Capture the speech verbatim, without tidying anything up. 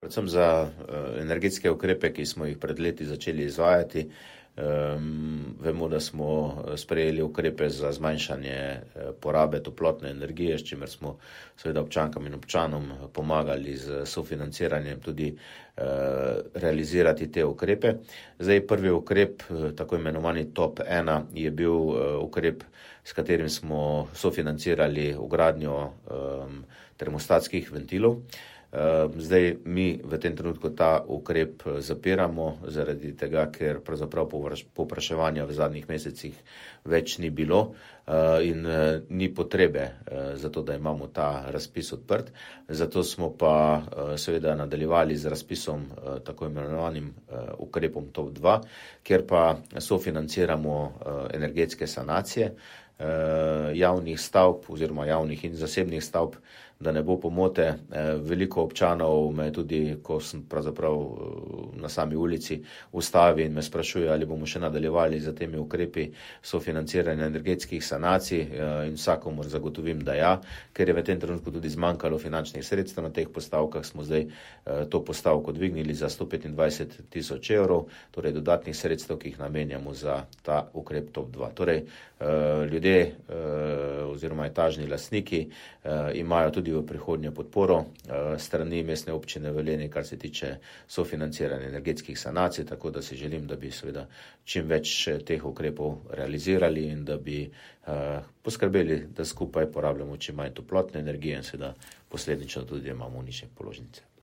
Predvsem za energetske ukrepe, ki smo jih pred leti začeli izvajati. Um, vemo, da smo sprejeli ukrepe za zmanjšanje porabe toplotne energije, s čimer smo seveda občankam in občanom pomagali z sofinanciranjem tudi uh, realizirati te ukrepe. Zdaj prvi ukrep, tako imenovani top ena, je bil uh, ukrep, s katerim smo sofinancirali vgradnjo um, termostatskih ventilov. Zdaj mi v tem trenutku ta ukrep zapiramo, zaradi tega, ker pravzaprav povpraševanja v zadnjih mesecih več ni bilo in ni potrebe za to, da imamo ta razpis odprt. Zato smo pa seveda nadaljevali z razpisom tako imenovanim ukrepom top dva, kjer pa sofinanciramo energetske sanacije javnih stavb oziroma javnih in zasebnih stavb. Da ne bo pomote, veliko občanov me tudi, ko sem pravzaprav na sami ulici, ustavi in me sprašuje, ali bomo še nadaljevali za temi ukrepi sofinanciranja energetskih sanacij, in vsakomur zagotovim, da ja, ker je v tem trenutku tudi zmanjkalo finančnih sredstev na teh postavkah, smo zdaj to postavko dvignili za sto petindvajset tisoč evrov, torej dodatnih sredstev, ki jih namenjamo za ta ukrep top dva. Torej, ljudje oziroma etažni lastniki imajo tudi v prihodnje podporo strani mestne občine Velenje, kar se tiče sofinanciranja energetskih sanacij, tako da si želim, da bi seveda čim več teh ukrepov realizirali in da bi poskrbeli, da skupaj porabljamo čim manj toplotne energije in seveda posledično tudi imamo nižje položnice.